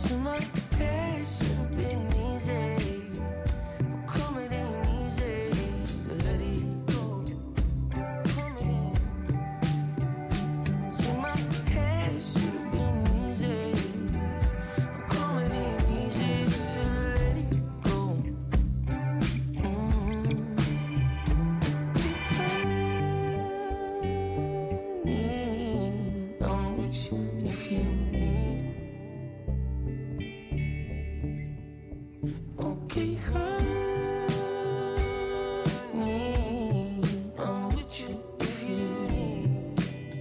in my head should have been easy. How come it ain't easy to let it go? Come it in. 'Cause in my head it should have been easy. How come it ain't easy just to let it go? I'm with you if you need. Okay, honey, I'm with you if you need.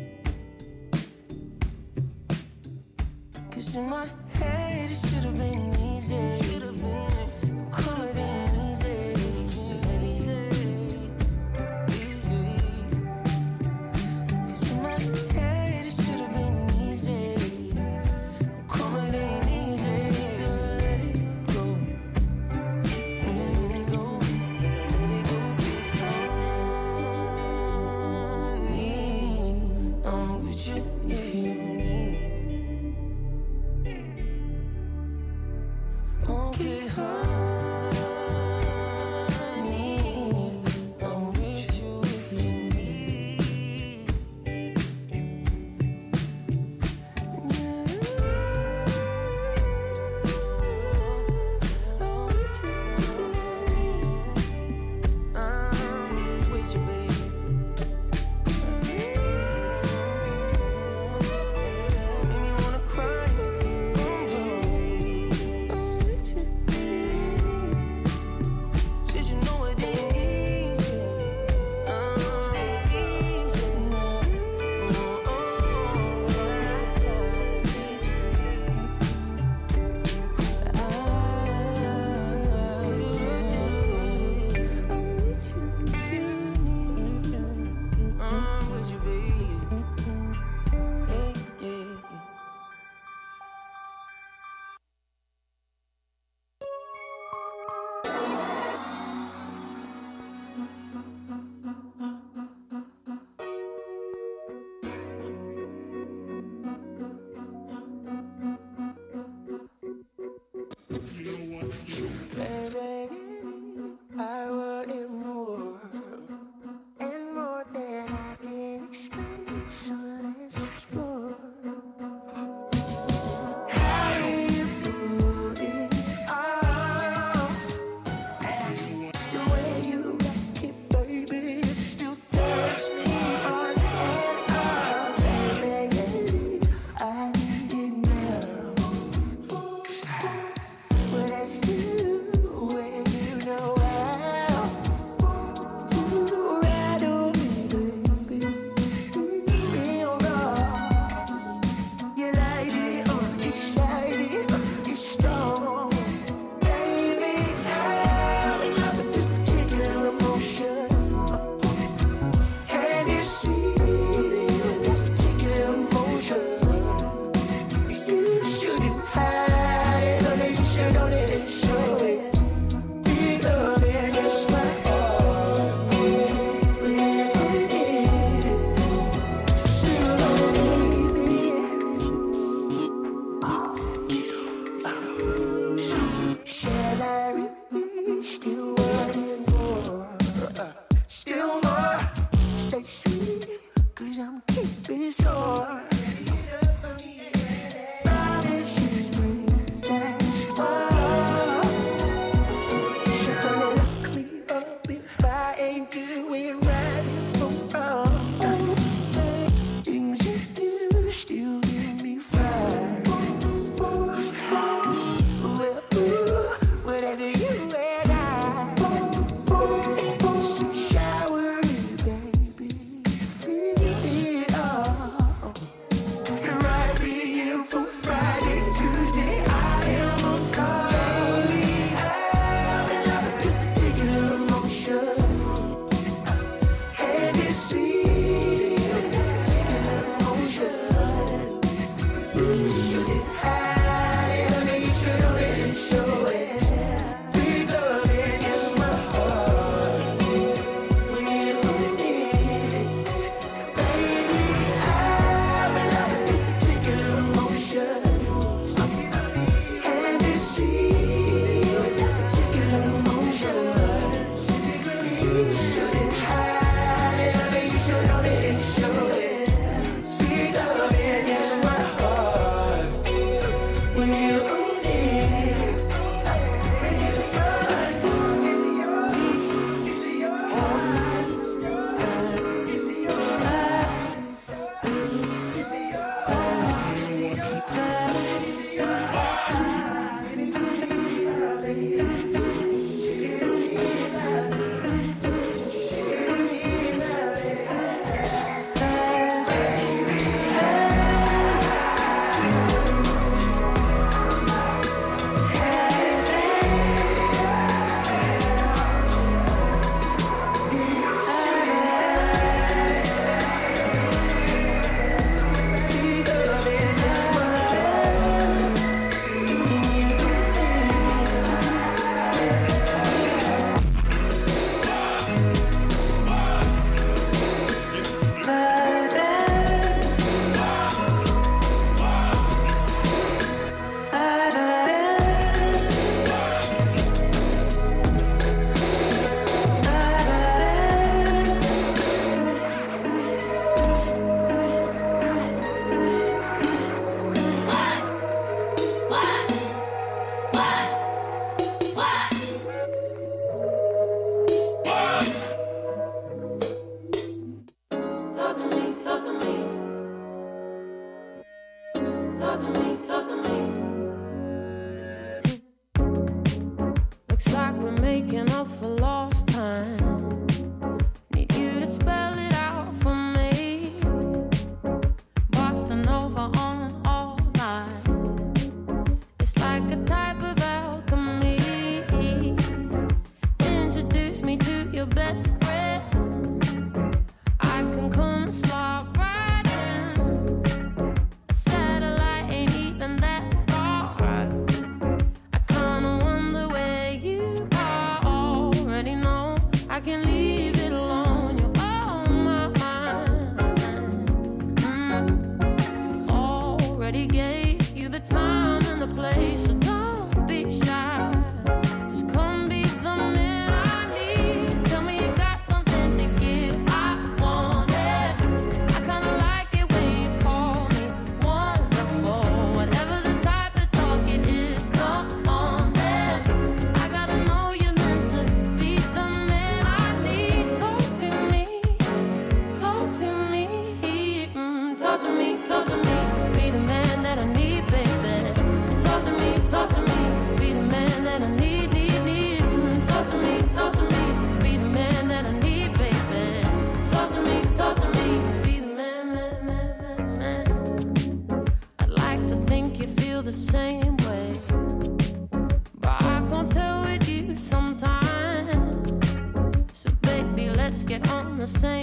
'Cause in my head it should have been easy. Come it ain't easy. That easy. 'Cause in my head it should have been easy. Come it ain't easy just to let it go. Let it go. Let it go. Honey, I'm with you if you need. Okay, honey, I'm with you if you need. I'm with you if you need. I'm with you, baby. Make me wanna cry. I'm with you if you need. Said you know it ain't easy. Ain't easy now. I'm with you if you need. I'm with you, baby. Yeah, yeah, yeah. Baby, I want it more and more than I can explain. So let's explore. How do you pull it off? The way you like it, baby, it still turns me on and off. Baby, I need it now. But that's you when you know how to ride on me, baby. Real love. You light it up, excited, it's strong. Baby, I'm in love with this particular emotion. And it's sweet, this particular emotion. You shouldn't hide it, only you should own it and show it. Be loving, it's my heart. When I need it, still baby. Shall I repeat? Still wanting more. Still more. Stay sweet, 'cause I'm keeping score. Promises break, that's all. So don't lock me up if I ain't doing right for wrong. Things you do still give me fire. Well, as you and I shower me, baby, feel it all. Right being for Friday, Tuesday, I am a call. Baby, I'm in love with this particular emotion. And it's sweet, this particular emotion. You shouldn't hide it, only you should own it and show it. Be loving is my heart. When I need it, baby, I'm in love with this particular emotion.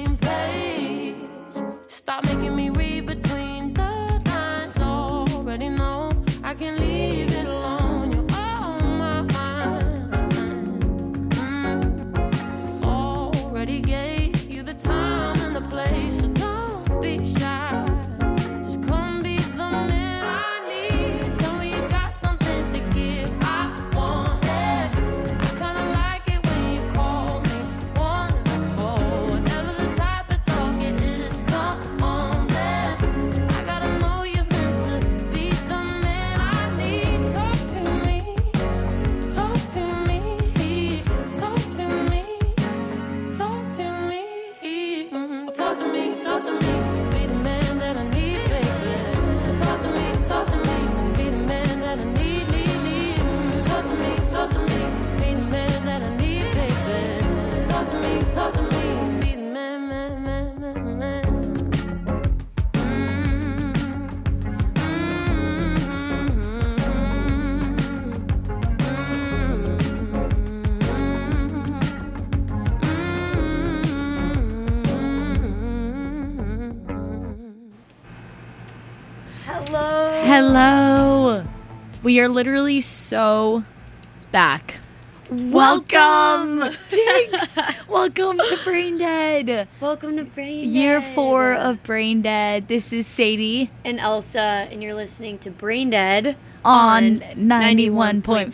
same page. Stop making me read between the lines. Already know I can leave it alone. You're on my mind. Already gave you the time and the place, so don't be shy. Just come be the man I need. Tell me you got something to give. I want it. I kinda like it when you call me wonderful. Whatever the type of talk it is, come on then. I gotta know you're meant to be the man I need. Talk to me, talk to me, talk to me, talk to me, talk to me, talk to me. Be the man that I need, baby. Talk to me, be the man that I need, need. Talk to me, be the man that I need, baby. Talk to me, be the man, man. Hello. We are literally so back. Welcome. Jinx. Welcome to Brain Dead. Welcome to Brain Dead. Year 4 of Brain Dead. This is Sadie And Elsa, and you're listening to Brain Dead on 91.5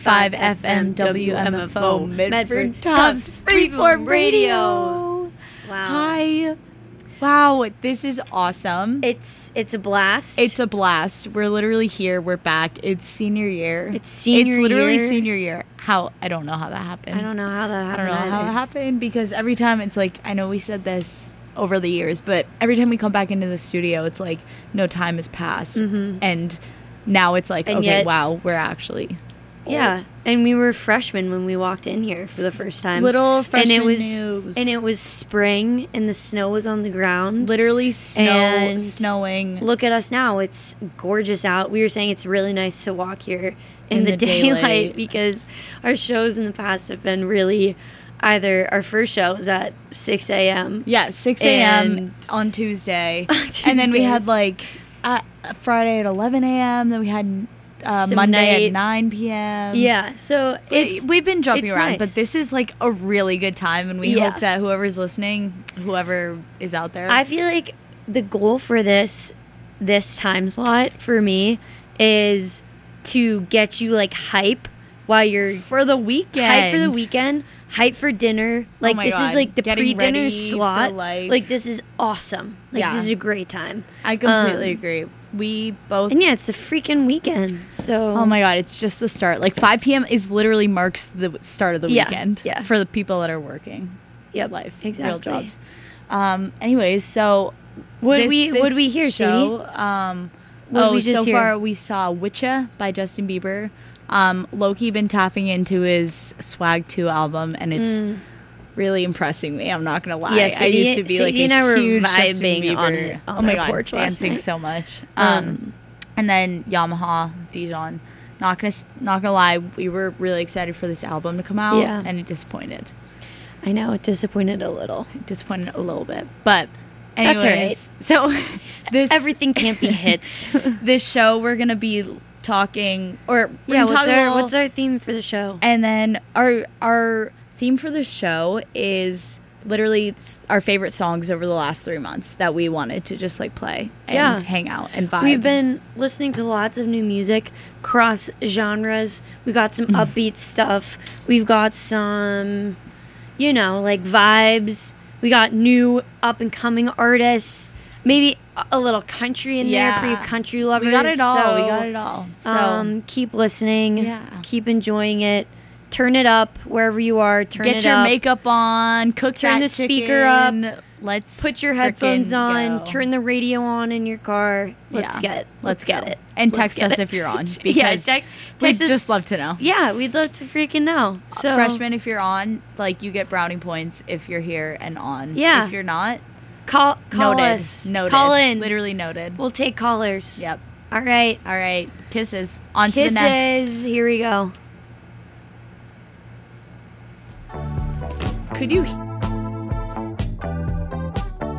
FM WMFO Medford Tops Freeform Radio. Wow. Hi. Wow, this is awesome. It's a blast. It's a blast. We're literally here. We're back. It's senior year. It's literally year. senior year. I don't know how that happened. I don't know how that I happened. don't know how it happened because every time it's like, I know we said this over the years, but every time we come back into the studio, it's like no time has passed. Mm-hmm. And now it's like, And okay, yet- wow, we're actually Yeah, old. and we were freshmen when we walked in here for the first time. Little freshman and it was, noobs. And it was spring, and the snow was on the ground. Literally And snowing. Look at us now. It's gorgeous out. We were saying it's really nice to walk here in the daylight. daylight because our shows in the past have been really either our first show was at 6 a.m. Yeah, 6 a.m. And- on Tuesday. On And then we had Tuesdays. like Friday at 11 a.m. Then we had Some Monday night- at 9 p.m. Yeah, so We've been jumping it's around, nice. but this is like a really good time, and we Yeah. hope that whoever's listening, whoever is out there, I feel like the goal for this time slot for me is to get you like hype while you're for the weekend. hype for the weekend, hype for dinner. Like my this God. is like the Getting pre-dinner ready slot. for life. Like this is awesome. Like Yeah. this is a great time. I completely agree. We both. And yeah, it's the freaking weekend. So Oh my God, it's just the start. Like 5 p.m. is literally marks the start of the Yeah, weekend. yeah. For the people that are working. Yep, Life. exactly. Real jobs. Anyways, so What this did we hear, show, What did we just so hear? far we saw Witcha by Justin Bieber. Loki been tapping into his Swag 2 album, and it's really impressing me. I'm not gonna lie. Yeah, I Sadie- used to be like Sadie a and I were huge Justin vibing Bieber. on it on oh my our God, porch last dancing night. so much. And then Yamaha Dijon. Not gonna lie, we were really excited for this album to come out, Yeah. and it disappointed. I know it disappointed a little. Disappointed a little bit, but That's anyways, all right. so this Everything can't be hits. this show we're gonna be talking, or we're Yeah, gonna talk a little- what's our theme for the show? and then our theme for the show is literally our favorite songs over the last 3 months that we wanted to just like play and Yeah. hang out and vibe. We've been listening to lots of new music, cross genres. We got some upbeat stuff. We've got some, like vibes. We got new up and coming artists. Maybe a little country in there for you Yeah. country lovers. we got it all. So, we got it all. So keep listening. Yeah. Keep enjoying it. Turn it up wherever you are. Turn get it your up. makeup on. Cook Turn that the speaker up. chicken. Let's Put your headphones frickin' on. go. Turn the radio on in your car. Let's Yeah. Let's get go. it. And Let's text get us it. if you're on, because Yeah, we'd text us. just love to know. Yeah, we'd love to freaking know. So Freshmen, if you're on, like you get brownie points if you're here and on. Yeah. If you're not, call noted. us. Noted. Call in. Literally noted. We'll take callers. Yep. All right. All right. Kisses. On to the next. Kisses. Here we go. Could you?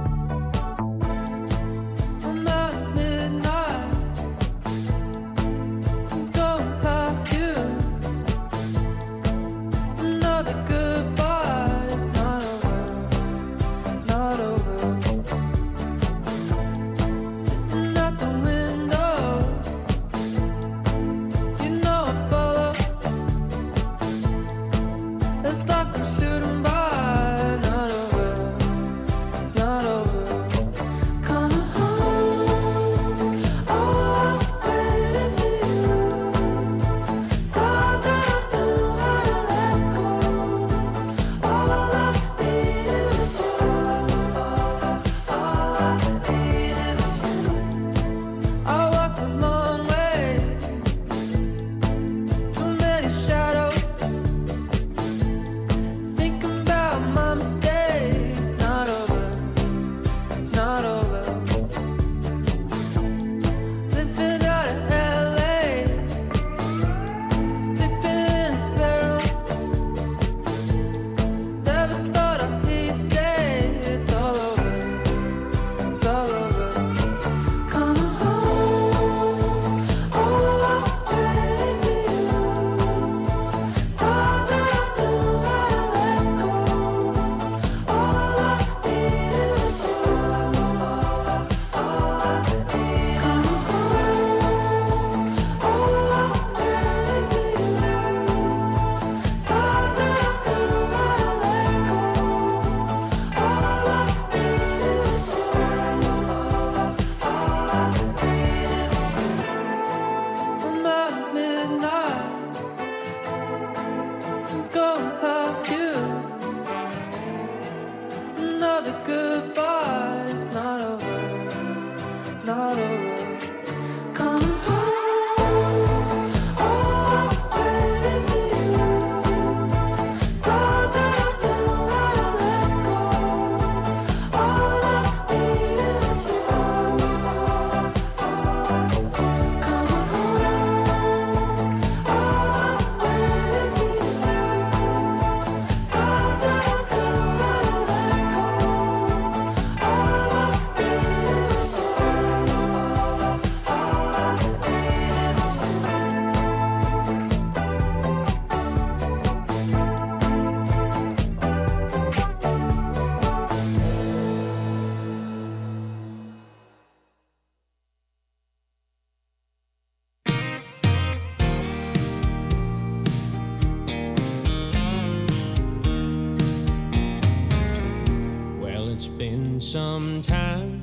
sometime.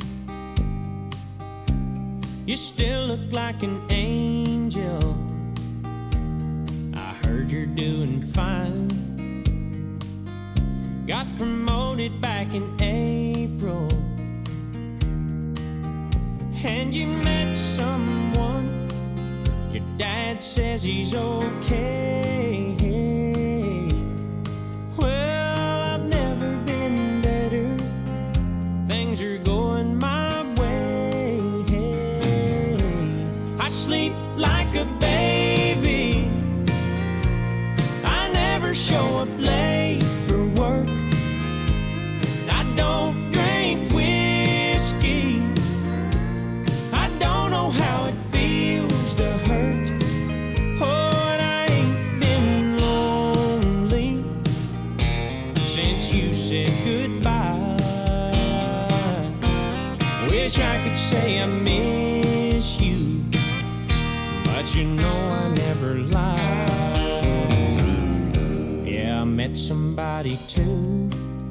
You still look like an angel. I heard you're doing fine. Got promoted back in April, and you met someone. Your dad says he's okay. Well, I've never been better. Things are going my way. I sleep like a baby. I never show up late for work. I don't drink whiskey. I don't know how it feels to hurt. Oh, and I ain't been lonely since you said goodbye. Wish I could say I miss you, but you know I never lie. Yeah, I met somebody too.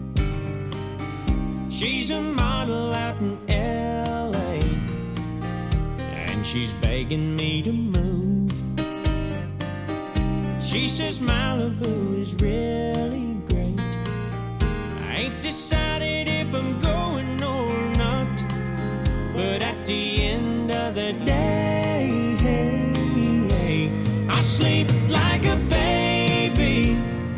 She's a model out in LA, and she's begging me to move. She says Malibu is really great. I ain't decided if I'm going or not, but at the end of the day, I sleep like a baby.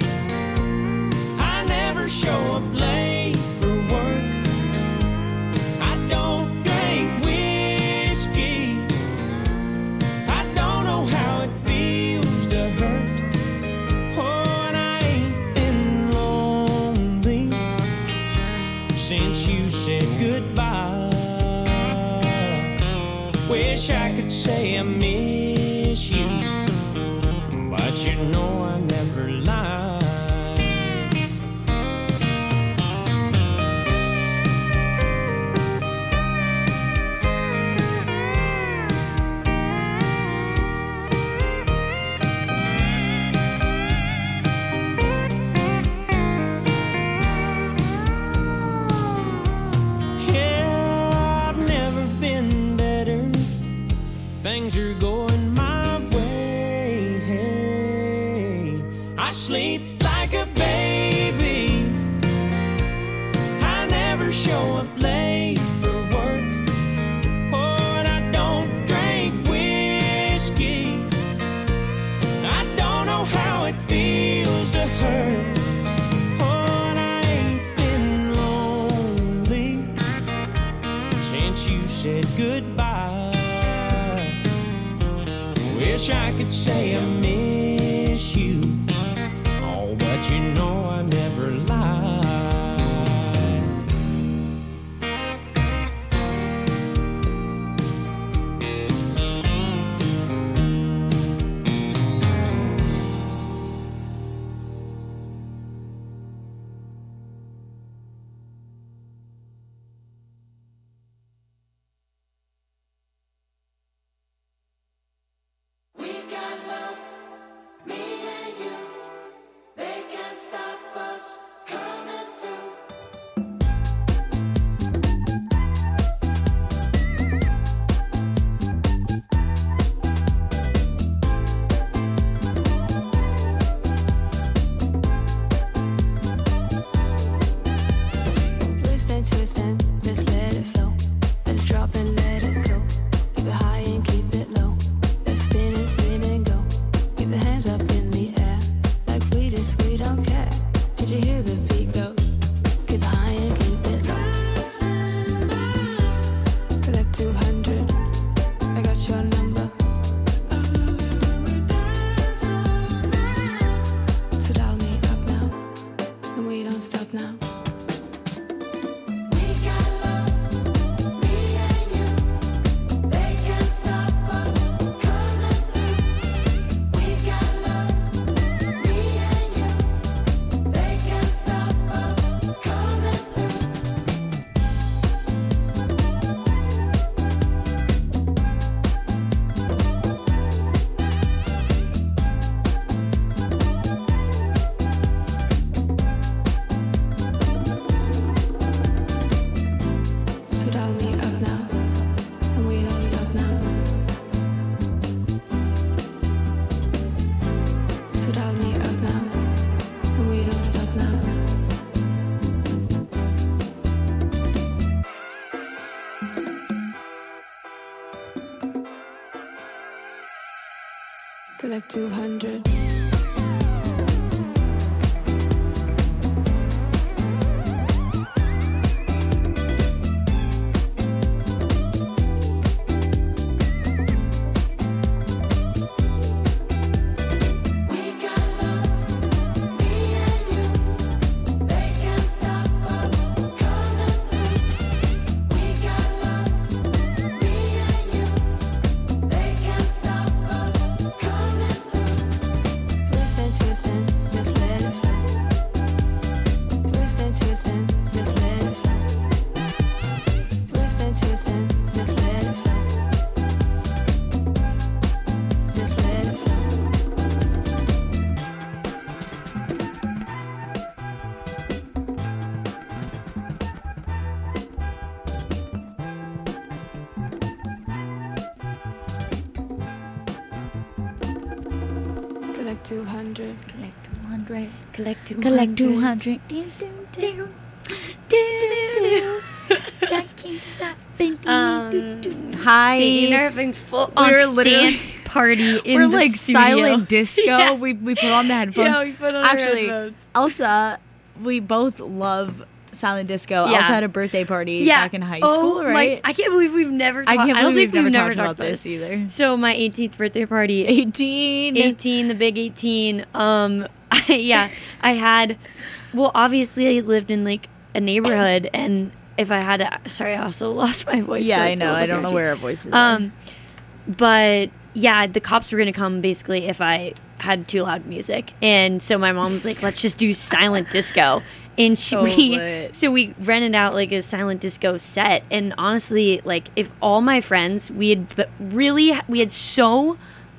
I never show up late for work. I don't drink whiskey. I don't know how it feels to hurt. Oh, and I ain't been lonely since you said goodbye. Wish I could say I miss you, but you know I never lie. Yeah, I've never been better. Things are going my way. I sleep like a baby. I never show up late for work. Oh, and I don't drink whiskey. I don't know how it feels to hurt. Oh, and I ain't been lonely since you said goodbye. Wish I could say I miss you, oh, but you know I never lie. We got love, me and you. Collect 200. Collect 200. Collect 200. Collect 200. Collect 200. Ding, ding, ding. Hi. Sadie and I are having full We're on literally- dance party in We're the like studio. silent disco. Yeah. We put on the headphones. Yeah, we put on Actually, our headphones. Elsa, we both love silent disco. Yeah. Elsa had a birthday party Yeah. back in high school, Oh, right? I can't believe we've never I talked. can't I don't believe think we've never never talked about this either. So my 18th birthday party, 18. 18, the big 18. I had, well, obviously I lived in like a neighborhood, and if I had to, sorry, I also lost my voice. Yeah, so I it's a know. little I don't know scratchy. where our voices are. But yeah, the cops were gonna come basically if I had too loud music, and so my mom was like, "Let's just do silent disco." And So lit. so we rented out like a silent disco set, and honestly, like if all my friends, we had so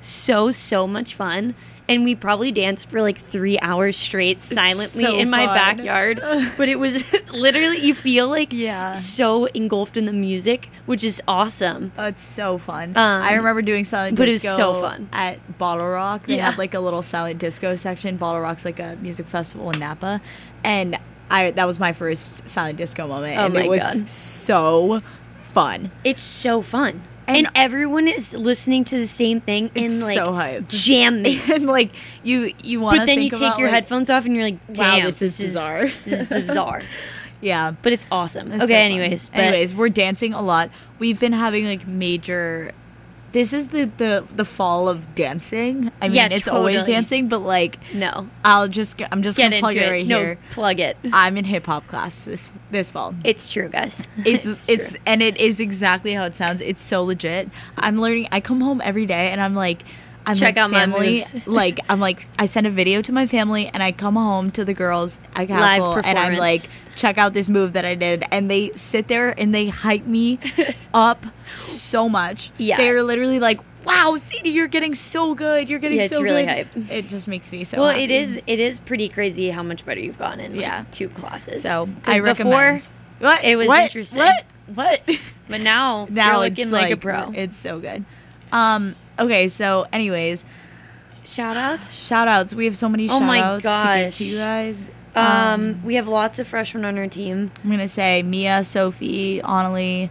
much fun. And we probably danced for like 3 hours straight silently so in my fun. backyard. But it was literally, you feel like Yeah. so engulfed in the music, which is awesome. It's so fun. I remember doing silent but it was disco so fun. at Bottle Rock. They Yeah. had like a little silent disco section. Bottle Rock's like a music festival in Napa, and that was my first silent disco moment, Oh and my it was God. so fun. It's so fun. And- And everyone is listening to the same thing and It's like so hyped. jamming. And like you want to, But then you think take about, your like, headphones off and you're like, wow, damn, this is bizarre. This is bizarre. Yeah. But it's awesome. It's so Okay, fun. anyways. Anyways, we're dancing a lot. We've been having like major. This is the fall of dancing. I mean, Yeah, it's always totally. dancing, but like No. I'm just Get gonna into plug it it. right No, here. plug it. I'm in hip hop class this fall. It's true, guys. It's true. and it is exactly how it sounds. It's so legit. I'm learning. I come home every day and I'm like, Check out my family. moves. Like I'm like, I send a video to my family and I come home to the girls at Castle and I'm like, performance. check out this move that I did, and they sit there and they hype me up so much. Yeah. They're literally like, wow, Sadie, you're getting so good. You're getting Yeah, it's so really good. hype. It just makes me so Well, happy. it is pretty crazy how much better you've gotten in like, Yeah. 2 classes. So 'Cause I recommend. What? it was What? interesting. What? But now Now you're it's looking like a pro. It's so good. Okay, so anyways, Shout outs. shout outs. We have so many Oh shout my outs to give gosh. to you guys. We have lots of freshmen on our team. I'm gonna say Mia, Sophie, Annalie,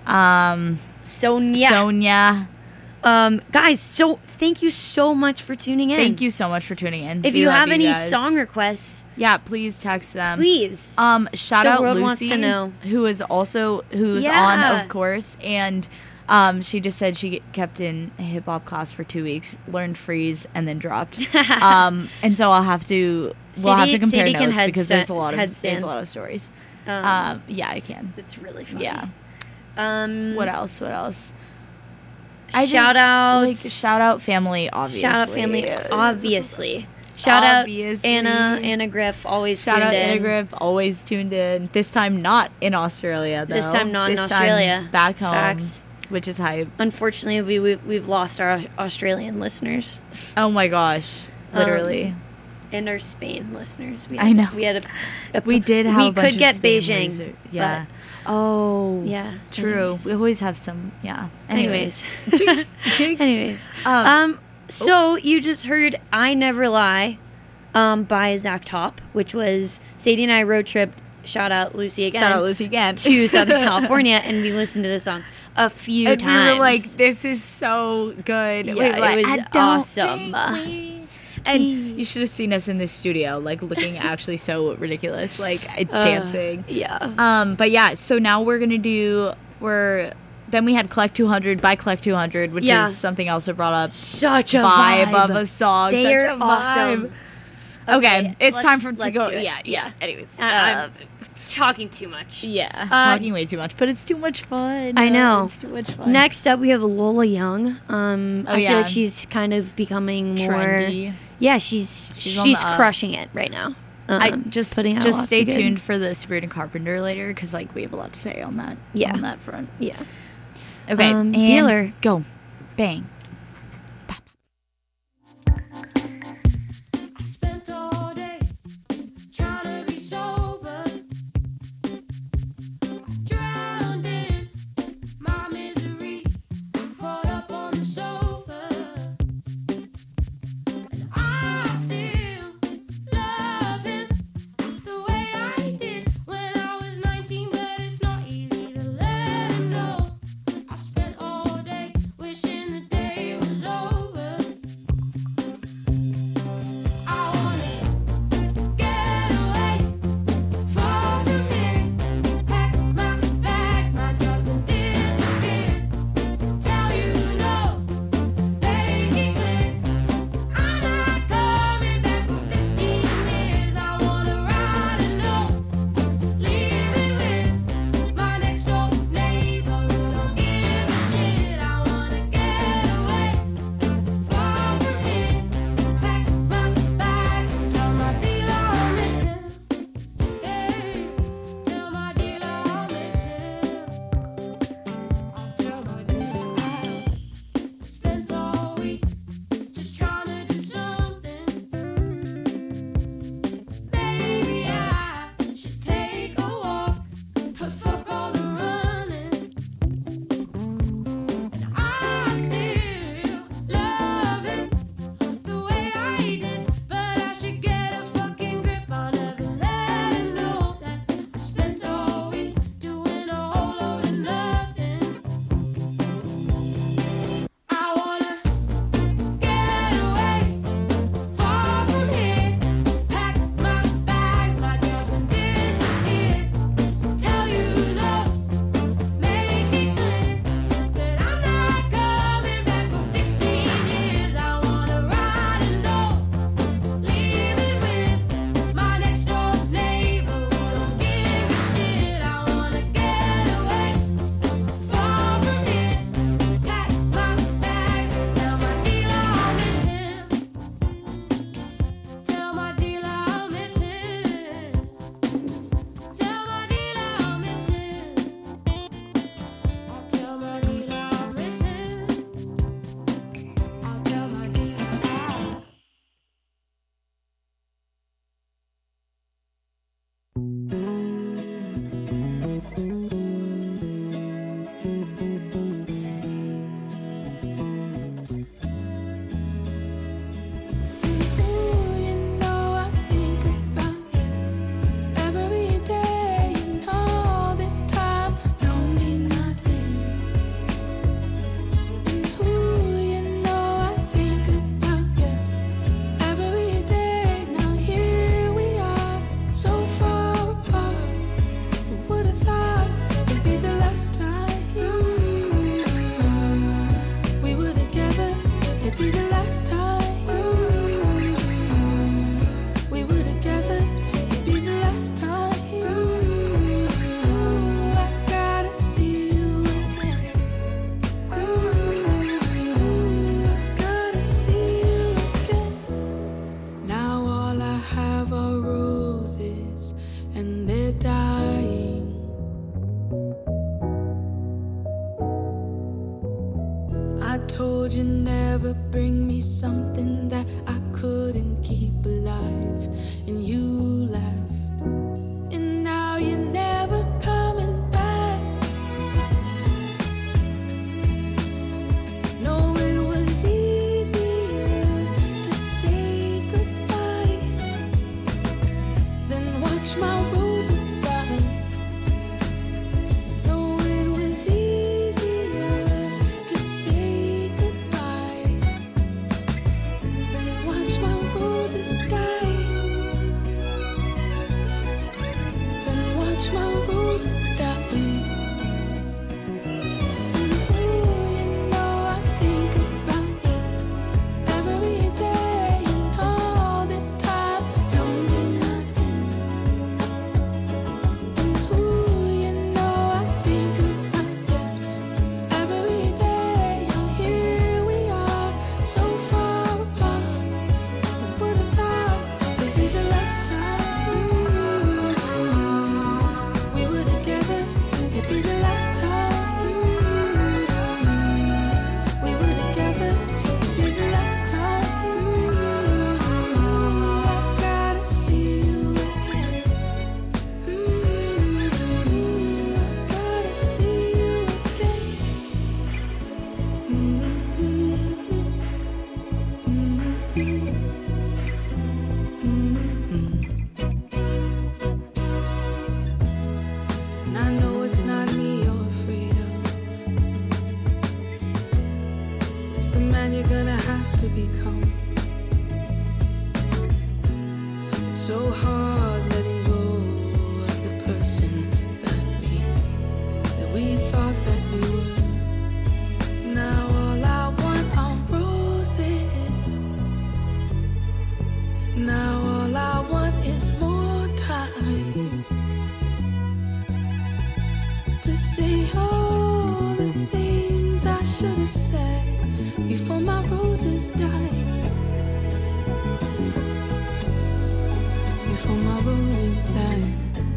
Sonia. Sonia. Guys, so thank you so much for tuning in. Thank you so much for tuning in. If We you love have any guys. song requests, yeah, please text them. please. Shout The out world Lucy, wants to know. who's on, Yeah. of course, and she just said she kept in a hip hop class for 2 weeks, learned freeze, and then dropped. And so we'll have to compare Sadie can notes because there's a headstand- lot of headstand. stories. Yeah, I can. It's really funny. Yeah. What else? Shout outs. Shout out family, obviously. Shout out family, obviously. Shout Obviously. out Anna Griff, always Shout out tuned in. Anna Griff, always tuned in. This time not in Australia, though. This time not in This Australia. back home, Facts. which is hype. Unfortunately, we've lost our Australian listeners Oh my gosh, literally. and our Spain listeners. I know. We had We did have we a bunch could of get Spain Beijing. users. Yeah. Oh. Yeah. True. Anyways. We always have some. Yeah. Anyways. Jinx. Jinx. Anyways. Um, So you just heard "I Never Lie" by Zach Top, which was Sadie and I road tripped shout out Lucy again. Shout out Lucy again. To Southern California, and we listened to this song a few And times. we were like, "This is so good." Yeah, we were like, it was "I don't awesome. drink whiskey." And you should have seen us in the studio, like looking actually so ridiculous, like dancing. Yeah. But yeah, so now we're gonna do then we had Collect 200 by Collect 200, which Yeah. is something else I brought up. Such a vibe vibe of a song. They're such a vibe. awesome. Okay, it's let's- time to let's go. do it. Yeah. Anyways, I'm talking too much. talking way too much, but it's too much fun. I know. It's too much fun. Next up, we have Lola Young. I yeah. feel like she's kind of becoming more Trendy. Yeah, she's on the up. crushing it right now. I just putting out just lots stay of good- tuned for the Sabrina Carpenter later, because like we have a lot to say on that. Yeah. on that front. Yeah. Okay, and Dealer. go, bang. I spent all day trying to be sober. I drowned in my misery, caught up on the sofa, and I still love him the way I did when I was 19. But it's not easy to let him know. I spent all day wishing the day was over. I wanna get away, far from here, pack my bags, my drugs, and disappear. Tell you no, make it clear, I'm not coming back for 15 years. I wanna ride a note, leave it with my next door neighbor who don't give a shit. I wanna get away, far from here, pack my bags and tell my dealer I miss him. Hey, tell my dealer I miss him. I'll tell my dealer I spent all week just trying to do something. Maybe I should take a walk, but fuck all the running. And I still love him the way I did, but I should get a fucking grip. I'll never let him know that I spent all week doing a whole load of nothing. I wanna get away, far from here, pack my bags, my drugs, and disappear. Tell you no, make it clear that I'm not coming back for 15 years. I wanna ride a note, leave it with my next door neighbor who don't give a shit. I wanna get away, far from here, pack my bags, tell my dealer I miss him. Tell my dealer I miss him. Tell my dealer I miss him. I'll tell my dealer I miss him. I'll tell my dealer You know I think about you every day. You know this time don't mean nothing. You know I think about you every day. Now here we are, so far apart. Who would have thought it'd be the last time we were together? It'd be the last time. We were together, it'd be the last time. I gotta see you again. I gotta see you again. Now all I have are roses, and they're dying. I told you never bring me something that I couldn't keep alive, and you left, and now you're never coming back. No, it was easier to say goodbye than watch my roses die. you're gonna have to become. It's so hard letting go of the person that we thought that we were. Now all I want are roses. Now all I want is more time to say all the things I should have said before my roses died. Before my roses died.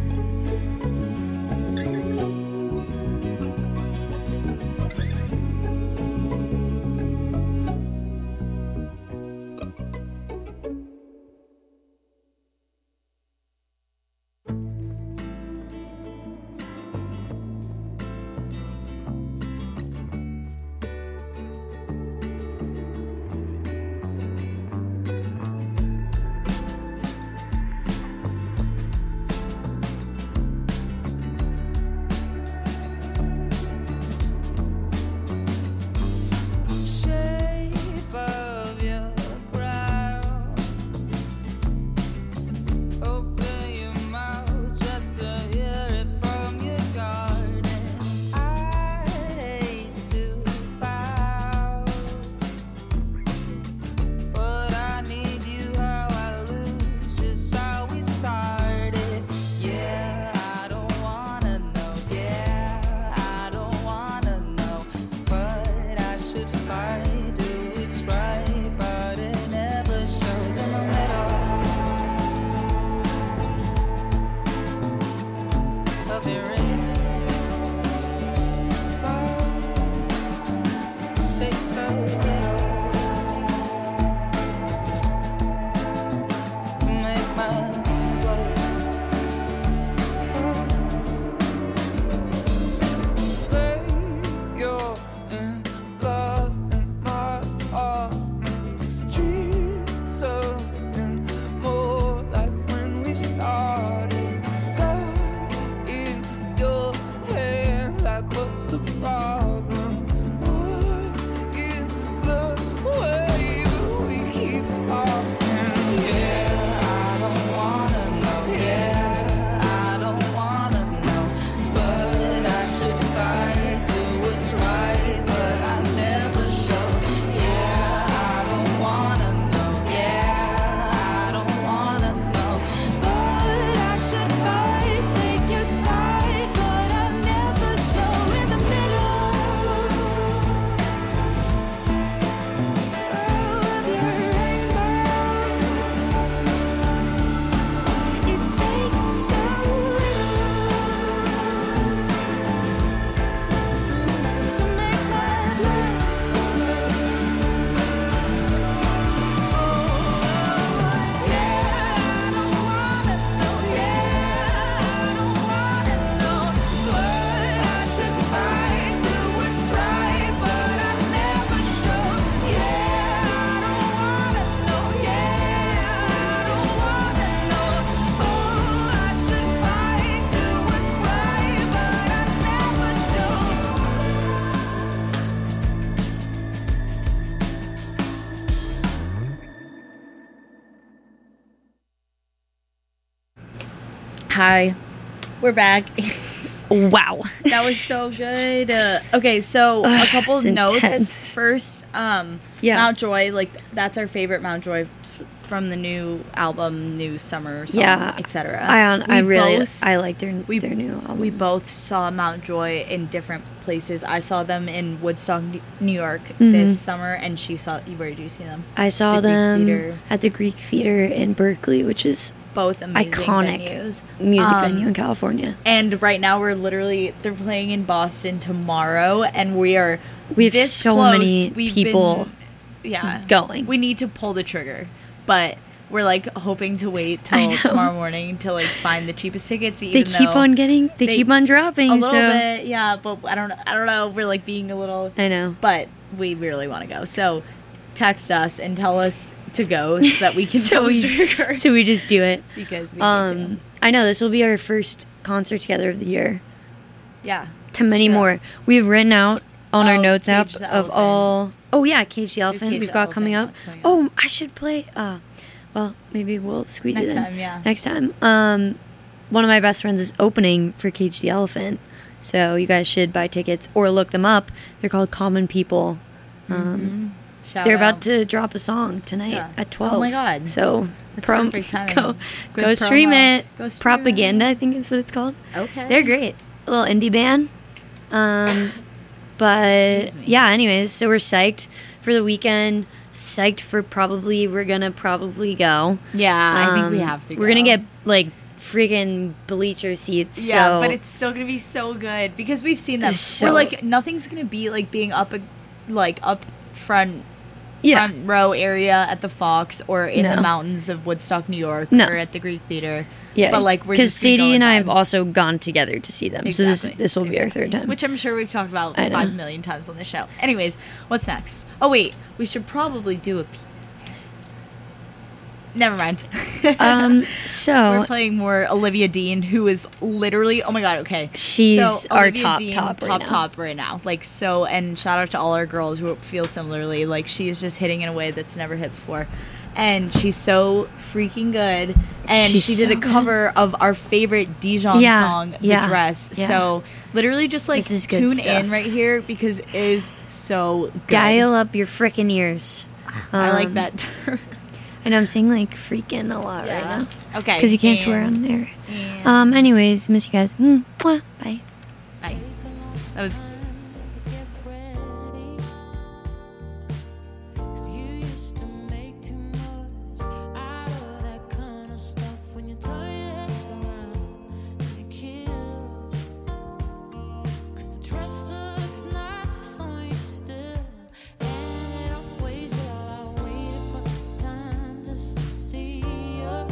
Shape of your crown. Open your mouth just to hear it from your garden. I hate to bow, but I need you how I lose, just how we started. Yeah, I don't wanna know. Yeah, I don't wanna know, but I should fight, do what's right, but it never shows in the middle of your ring. Love takes so little to make my blood say you're in love in my arms. Treat something more like when we started. Gun in your hand, like what's the problem? What in the way we keep talking? Yeah, I don't wanna know. Yeah, I don't wanna know, but I should fight, do what's right, but I never show. Yeah, I don't wanna know. Yeah, I don't wanna know, but I should fight, take your side, but I never show in the middle of your rainbow. It takes so little to make my life. Hi, we're back. Wow. That was so good. Okay, so a couple of it's notes. intense. First, Yeah. Mountjoy, like that's our favorite Mountjoy from the new album, new summer song, Yeah. etc. I like their we- new album. We both saw Mountjoy in different places. I saw them in Woodstock, New York this summer, and she saw. Where did you see them? I saw the Greek them Theater. at the Greek Theater in Berkeley, which is Both amazing iconic venues. music venue in California. And right now they're playing in Boston tomorrow, and we have this so close. many We've people been, going. We need to pull the trigger, but we're like hoping to wait I till know. tomorrow morning to like find the cheapest tickets. They Even keep though on getting, they keep on dropping. a little so bit, yeah. But I don't know. We're like being a little, I know. but we really want to go. So text us and tell us to go so that we can pull the trigger. So we just do it. Because we need to. I know this will be our first concert together of the year. Yeah. To it's many true. more. We've written out on our Oh, notes app Cage the of Elephant. all. Oh yeah, Cage the Elephant. Cage We've the got coming up. Elephant coming up. Oh, I should play. Well, maybe we'll squeeze Next it in time, yeah. Next time. One of my best friends is opening for Cage the Elephant, so you guys should buy tickets or look them up. They're called Common People. Shout They're out. about to drop a song tonight Yeah. at 12. Oh my God. So That's perfect timing. Go Good stream promo. it. Go stream Propaganda, I think is what it's called. Okay. They're great. A little indie band. But Excuse me. yeah, anyways, so we're psyched for the weekend. Psyched for we're gonna probably go. Yeah, I think we have to. We're gonna get like freaking bleacher seats. Yeah, so but it's still gonna be so good because we've seen them. So- We're like nothing's gonna be like being up front yeah. front row area at the Fox or in No. the mountains of Woodstock, New York, No. or at the Greek Theater. Yeah, but like we're because just gonna go Sadie and with I have them. also gone together to see them. So this will be our third time. Which I'm sure we've talked about I know. 5 million times on the show. Anyways, what's next? Oh wait, we should probably do a. Never mind. So We're playing more Olivia Dean, who is literally, oh my god, okay. She's our Olivia top Dean, right now. top right now. Like, so, and shout out to all our girls who feel similarly. Like, she is just hitting in a way that's never hit before. And she's so freaking good. And She's she did so a cover of our favorite Dijon Yeah, song, The yeah, Dress. yeah. So, literally just like This is good tune stuff. in right here because it is so good. dial up your frickin' ears. I like that term. And I'm saying like freaking a lot right now. Okay. Because you can't swear on there. and- Anyways, miss you guys. Mwah. Bye. Bye. That was Get ready. 'Cause you used to make too much out of that kind of stuff when you turn your head around and you kiss. 'Cause the dress looks nice on you still, and it always will. I waited for time just to see you.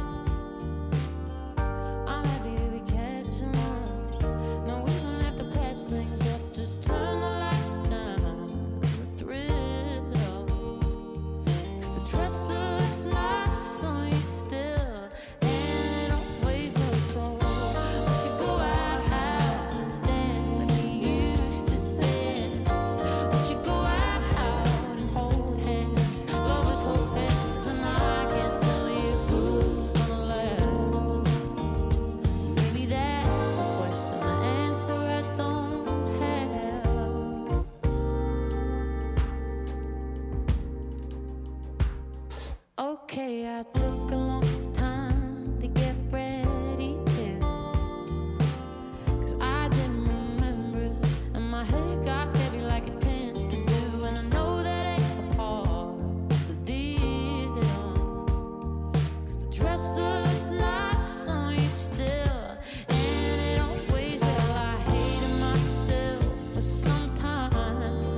I'm happy to be catching up. No, we don't have to patch things up. Just turn the lights down. We're thrilled. 'Cause the dress looks nice on you still, and it always will. So we should go out and dance like we used to dance. We should go out and hold hands. Lovers hold hands, and I can't tell you who's gonna last. Maybe that's the question, the answer I don't have. Okay, I took a long time to get ready to, 'cause I didn't remember, and my head got heavy like it tends to do, and I know that ain't a part of the deal. 'Cause the dress looks nice on you still, and it always will. I hated myself for some time.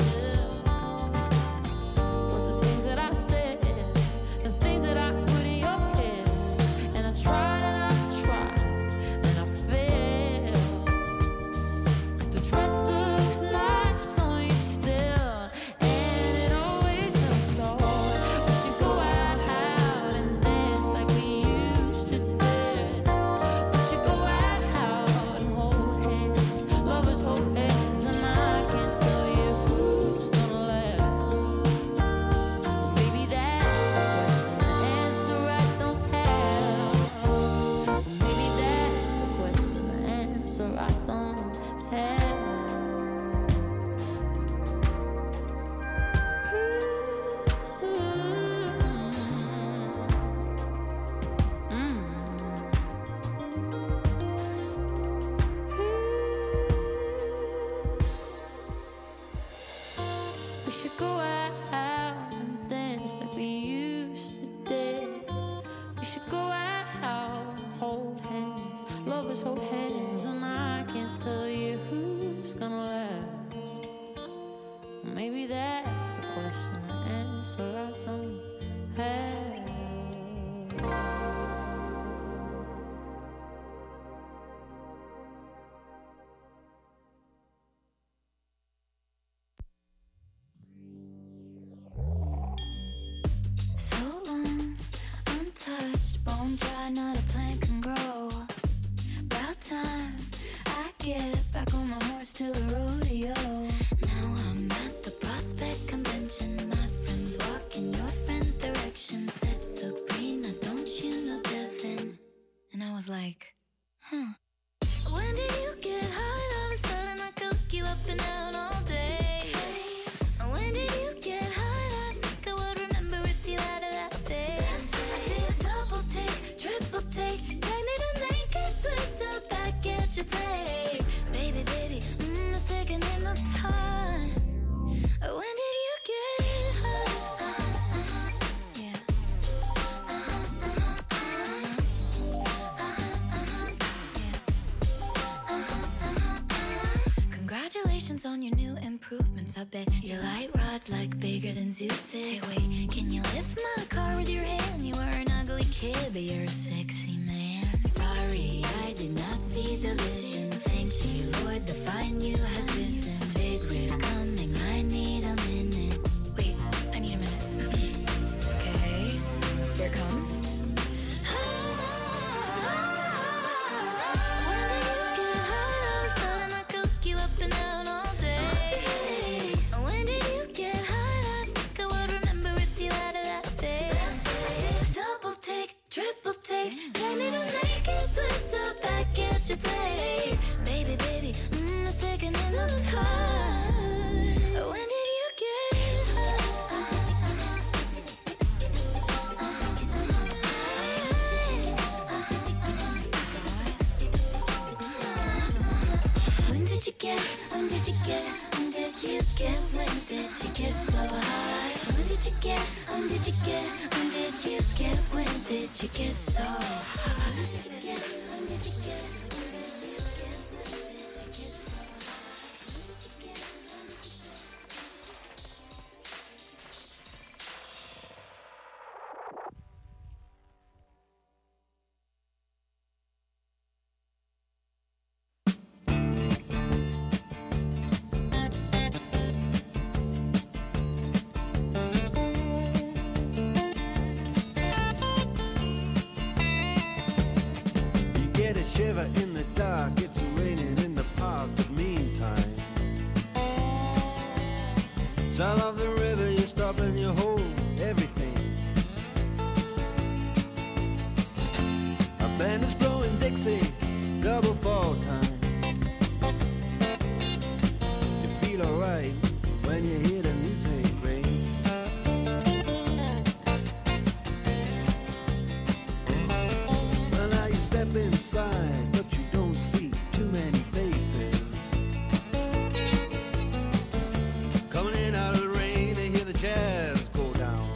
But the things that I said, the things that I put in your head, and I tried and I failed. 'Cause the dress looks nice on you still, and it always will. So we should go out and dance like we used to dance. We should go out and hold hands, lovers hold hands, and I can't tell you who's gonna last. Maybe that's the question, the answer I don't have. Maybe that's the question, the answer I don't have. We should go out and dance like we used to dance. We should go out and hold hands, lovers hold hands, and I can't tell you who's gonna last. Maybe that's the question, the answer I don't have. So long, untouched, bone dry, not a plant can grow. About time I get back on my horse to the rodeo. Now like, huh. When did you get high? All of a sudden I could look you up and down all day. When did you get high? I think I would remember if you had a that face. I did a double take, triple take, take me to naked, twist up back at your place. Baby, baby, the second in the pot. When did you get high? Yeah. Congratulations on your new improvements. I bet your light rod's like bigger than Zeus's. Hey, wait, can you lift my car with your hand? You were an ugly kid, but you're a sexy man. Sorry, I did not see the vision. Thank you, Lord, the fine you has risen. Big riff coming, I need a minute. Wait, I need a minute. Okay, here it comes. Triple take, take me to naked, twist up back at your place. Baby, baby, the second in the time. When did you get When did you get, when did you get, when did you get, when did you get so high? When did you get, when did you get, when did you get, when did you get so high? When did you get, when did you get, when did you get, when did you get so high? When did you get? Shiver in the dark, it's raining in the park, but meantime sound of the river, you stop and you hold everything. A band is blowing Dixie, double fall time. You feel alright when you hear the music ring. Well, now you step inside, but you don't see too many faces. Coming in out of the rain, they hear the jazz go down.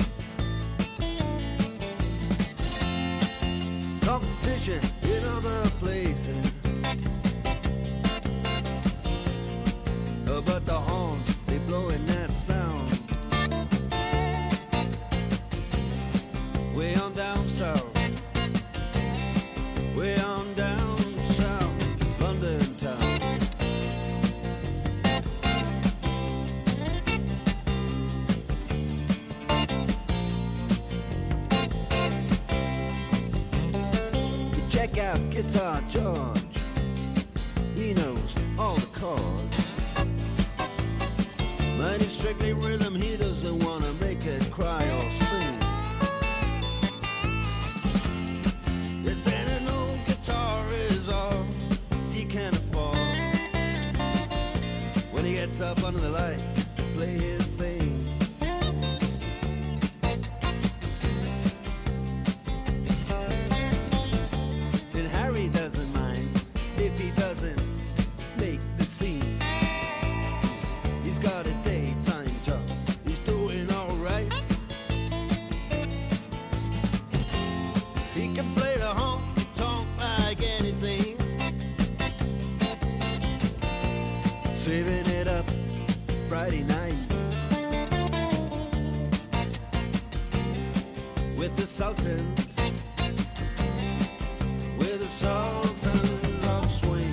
Competition in other places, but the horns, they blowing that sound. Way on down south, way on down south, London town. You check out Guitar George, he knows all the chords. But it's strictly rhythm, he doesn't wanna make it cry or sing. If any old guitar is all he can afford, when he gets up under the lights to play his thing. And Harry doesn't mind if he doesn't make the scene. He's got a daytime job, he's doing alright. He can play the honky-tonk like anything, saving it up Friday night with the Sultans, with the Sultans of Swing.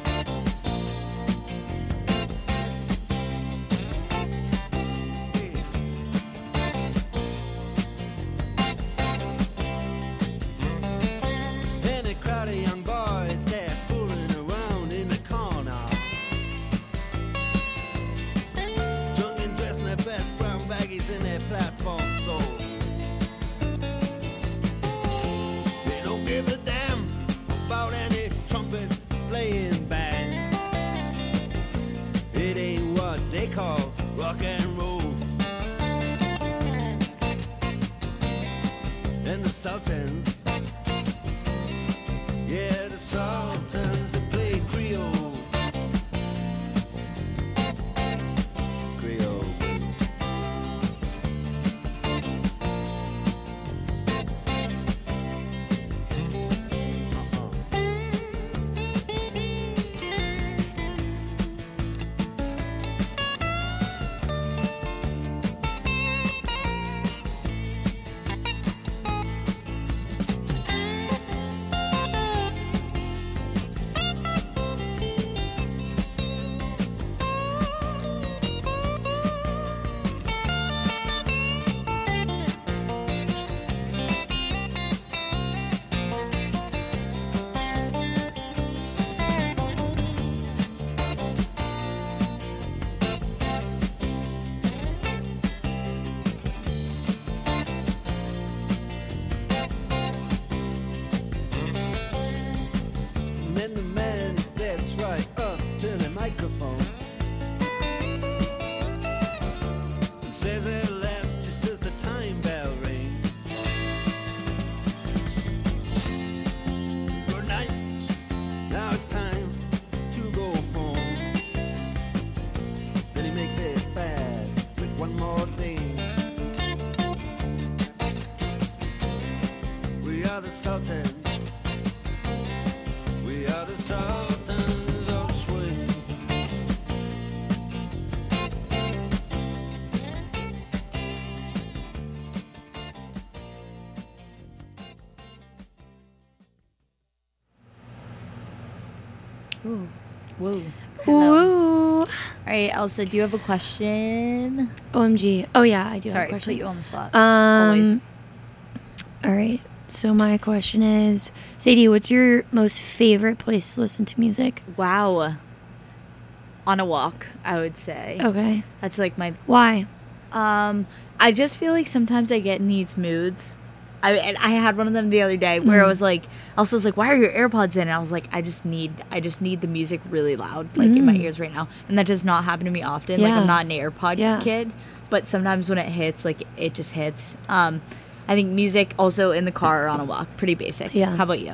Young boys, they're fooling around in the corner, drunk and dressed in their best brown baggies in their platform soles. They don't give a damn about call rock and roll. And the Sultans, yeah, the Sultans, they play Creole. Creole. And then the man he steps right up to the microphone. He says at last, just as the time bell rings. Good night, now it's time to go home. Then he makes it fast with one more thing. We are the Sultans. We are the Sultans of Swing. Whoa. Hello. Woo. All right, Elsa, do you have a question? OMG. Oh yeah, I do have Sorry, a put question. you on the spot. Um, Always. All right. So my question is, Sadie, what's your most favorite place to listen to music? Wow. On a walk, I would say. Okay. That's like my Why? I just feel like sometimes I get in these moods. And I had one of them the other day where I was like, Elsa was like, "Why are your AirPods in?" And I was like, I just need the music really loud, like in my ears right now. And that does not happen to me often. Like Yeah. I'm not an AirPods Yeah. kid, but sometimes when it hits, like it just hits. I think music also in the car or on a walk, pretty basic. Yeah. How about you?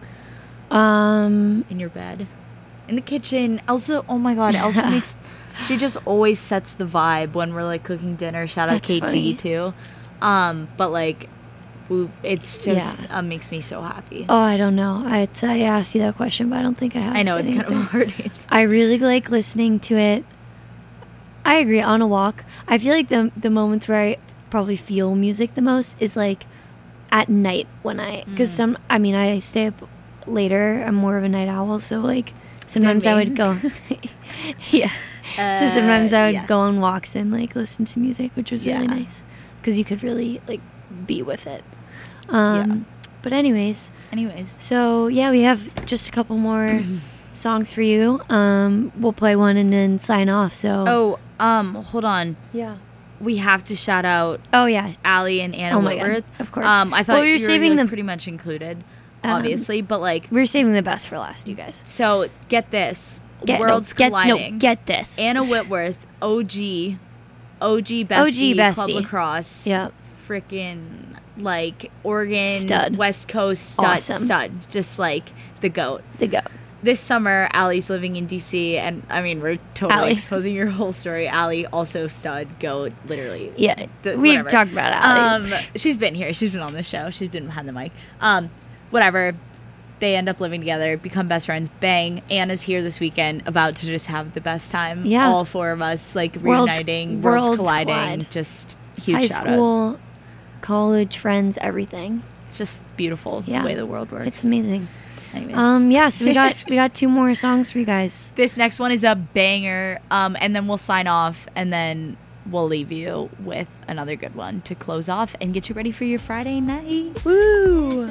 In your bed, in the kitchen. Elsa, oh my God, Elsa makes. She just always sets the vibe when we're like cooking dinner. Shout out That's Kate funny. D too. But like, it's just makes me so happy. Oh, I don't know. I asked you that question, but I don't think I have. I know it's an kind of a answer. hard answer. I really like listening to it. I agree. On a walk, I feel like the moments where I probably feel music the most is like at night when because I stay up later. I'm more of a night owl, so like sometimes I me. would go. Yeah. So sometimes I would yeah. go on walks and like listen to music, which was really Yeah. nice because you could really like be with it. Yeah. But anyways, so yeah, we have just a couple more songs for you. We'll play one and then sign off. So Hold on. yeah. We have to shout out Oh yeah. Allie and Anna Oh my God. Whitworth. Of course. I thought Well, we were you saving were them- pretty much included, obviously, but like, We're saving the best for last, you guys. so get this. Get, Worlds no, get, colliding. No, get this. Anna Whitworth, OG bestie, bestie. Club Lacrosse. Yep. Freaking like Oregon, Stud. West Coast Awesome. stud. Just like the GOAT. The go. This summer, Allie's living in DC, and I mean, we're totally Allie. exposing your whole story. Allie, also stud, GOAT, literally. Yeah. D- We've whatever. talked about Allie. She's been here. She's been on the show. She's been behind the mic. Whatever. They end up living together, become best friends. Bang. Anna's here this weekend, about to just have the best time. Yeah. All four of us, like, Worlds- reuniting, worlds worlds colliding. collide. Just huge High shout out. school, college, friends, everything. It's just beautiful Yeah. the way the world works. It's amazing. Anyways. Yeah, so we got two more songs for you guys. This next one is a banger, and then we'll sign off, and then we'll leave you with another good one to close off and get you ready for your Friday night. Woo!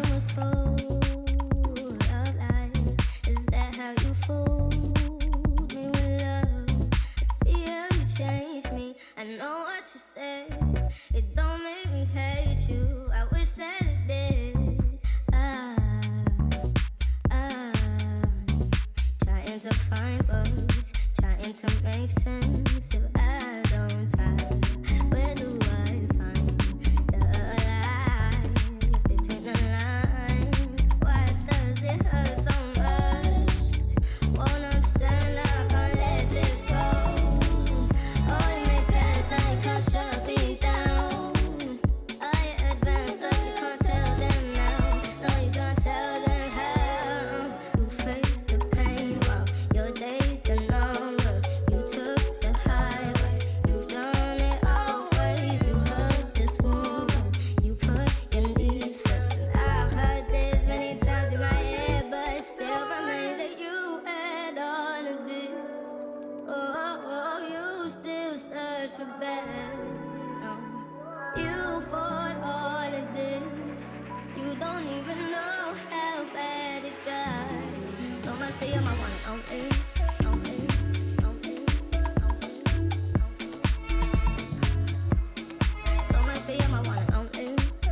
Is that how you fooled me with love? I see how you changed me. I know what you said. It don't make me hate you. I wish that it did. Trying to find words, trying to make sense of for bed. You fought all of this. You don't even know how bad it got. So much say I'm my one and only. So much say I'm my one and only.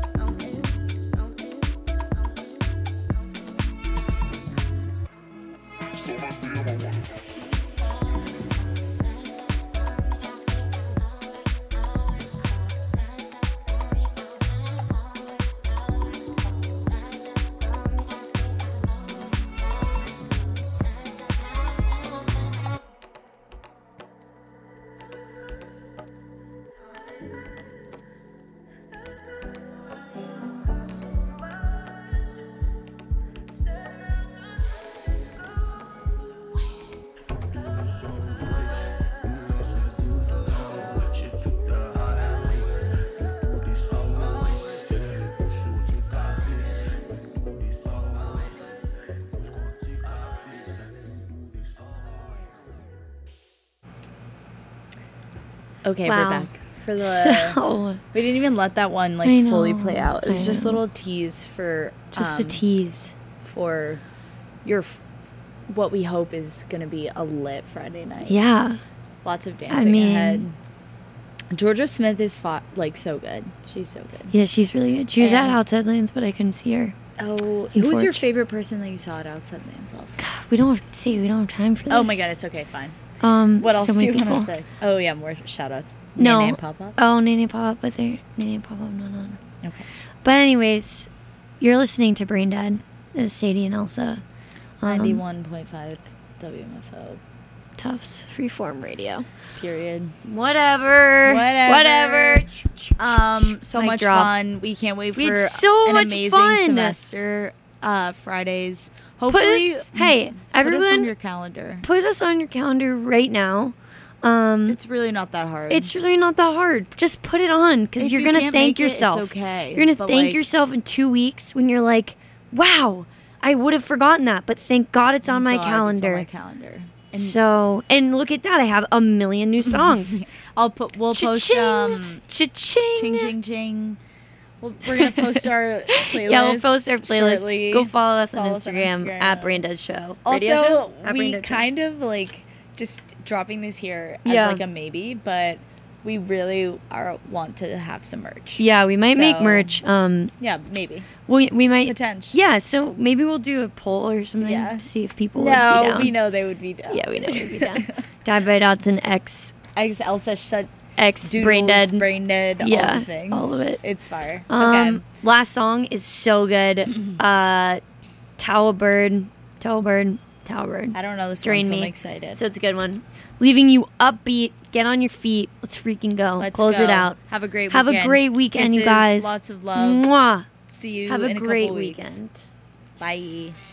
Okay, Wow. we're back for the. So, We didn't even let that one like I fully know, play out. It was I just a know. little tease for just a tease. for your what we hope is gonna be a lit Friday night. Yeah. Lots of dancing mean- ahead. Georgia Smith is like so good. She's so good. Yeah, she's really good. She was at And- Outside Lands, but I couldn't see her. Oh, who was your Unfortunate. favorite person that you saw at Outside Lands? Also? We don't have time for this. Oh my goodness. Okay, fine. So What else do many you want people. to say? Oh yeah, more shout outs. No. Nene and Papa. Oh, Nene Pop-Up, but they're Nene Pop-Up not on. Okay. But anyways, you're listening to Brain Dead. This is Sadie and Elsa. 91.5 WMFO. Tufts Freeform Radio. Period. Whatever. So Mic much drop. fun. We can't wait We for had so an much amazing fun. semester. Fridays. Put Hopefully, us, hey, put us everyone, on your calendar. put us on your calendar right now. It's really not that hard. It's really not that hard. Just put it on because If you're you going to can't thank make it, it's yourself. okay, You're going to but, thank like- yourself in 2 weeks when you're like, wow, I would have forgotten that, but thank God it's on my God, it's calendar. on my calendar. And So, and look at that. I have a million new songs. we'll post Cha-ching. Cha-ching. ching ching ching. We're gonna post our playlist. Yeah, we'll post our playlist. shortly. Go follow us on Follow us on Instagram, Instagram. at Brain Dead Show. Also, Radio show? At Brain we Dead Show. kind of like just dropping this here as Yeah. like a maybe, but we really want to have some merch. Yeah, we might make So- merch. Yeah, maybe. We might. Potential. Yeah, so maybe we'll do a poll or something Yeah. to see if people would be No, down. we know they would be down. Yeah, we know we'd be down. Died by Dotson X Elsa shut Doodles, Brain Dead. brain dead, Yeah, all the things. all of it. It's fire. Okay. Last song is so good. Tower Bird. I don't know this Drain one, so Me. I'm excited. So it's a good one. Leaving you upbeat. Get on your feet. Let's freaking go. Let's Close go. it out. Have a great Have weekend. a great weekend, you Kisses, guys. Lots of love. Mwah. See you Have in a a great couple weeks. weekend. Bye.